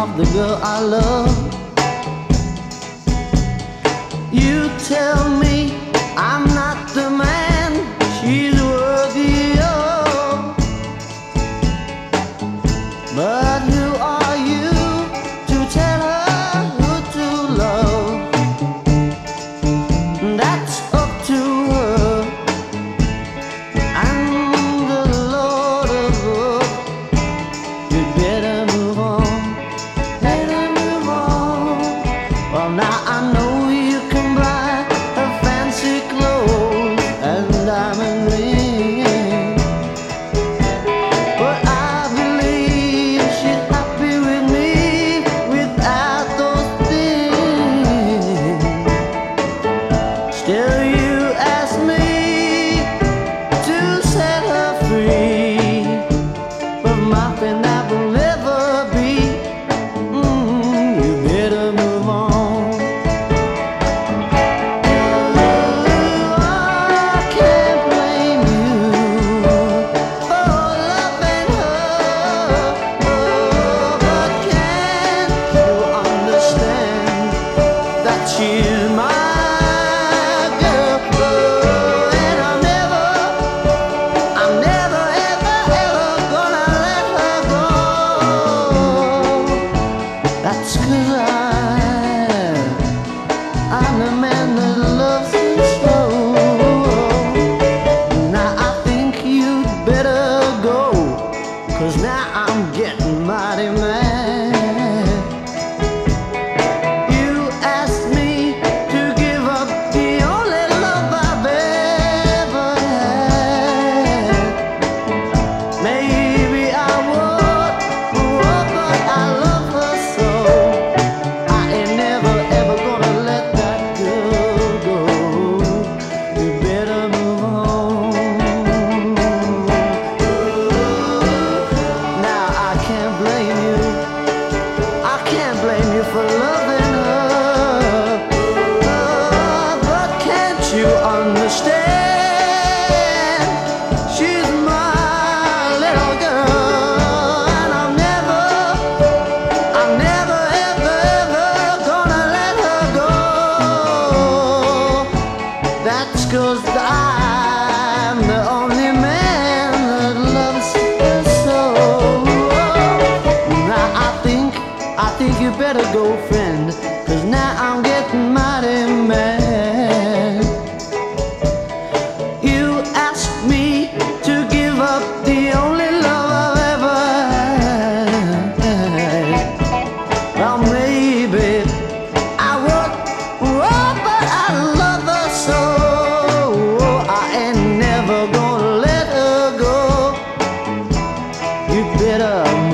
of the girl I love. You tell me I'm not the man she's worthy of, but who are you to tell her who to love? That's up to her and the Lord above. You better move on, better move on. Well, now I know you can buy her fancy clothes and diamond rings, but I believe she's happy with me without those things. Still you ask me to set her free, but my friend that will never be. You better move on. I can't blame you for loving her, but can't you understand that she's my girl? And I'm never ever gonna let her go. That's 'cause I'm the man that loves you so. Now I think you'd better go, 'cause now I'm getting mighty mad. You asked me to give up the only love I've ever had. Maybe I would, but I love her so. I ain't never ever gonna let that girl go. You better move on. Now I can't blame you. I can't blame you for loving her, but can't you understand? She's my little girl, and I'm never ever gonna let her go. That's 'cause I'm the only man that loves her so. Now I think you better go, friend, 'cause now I'm getting mighty mad. You asked me to give up the only love I've ever had. Well, maybe I would, but I love her so. I ain't never gonna let her go. You better